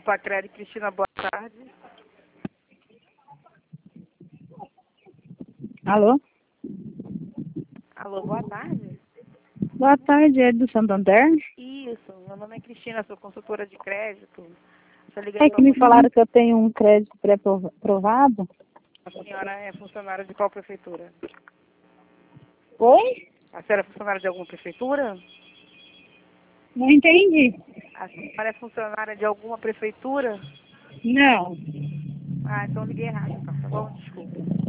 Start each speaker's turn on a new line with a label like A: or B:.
A: Pacredi, Cristina, boa tarde.
B: Alô?
A: Alô, boa tarde.
B: Boa tarde, é do Santander?
A: Isso, meu nome é Cristina, sou consultora de crédito. Sou ligada
B: É que me falaram que eu tenho um crédito pré-aprovado.
A: A senhora é funcionária de qual prefeitura?
B: Oi?
A: A senhora é funcionária de alguma prefeitura?
B: Não entendi.
A: A senhora é funcionária de alguma prefeitura?
B: Não.
A: Ah, então liguei errado, então, tá bom? Desculpa.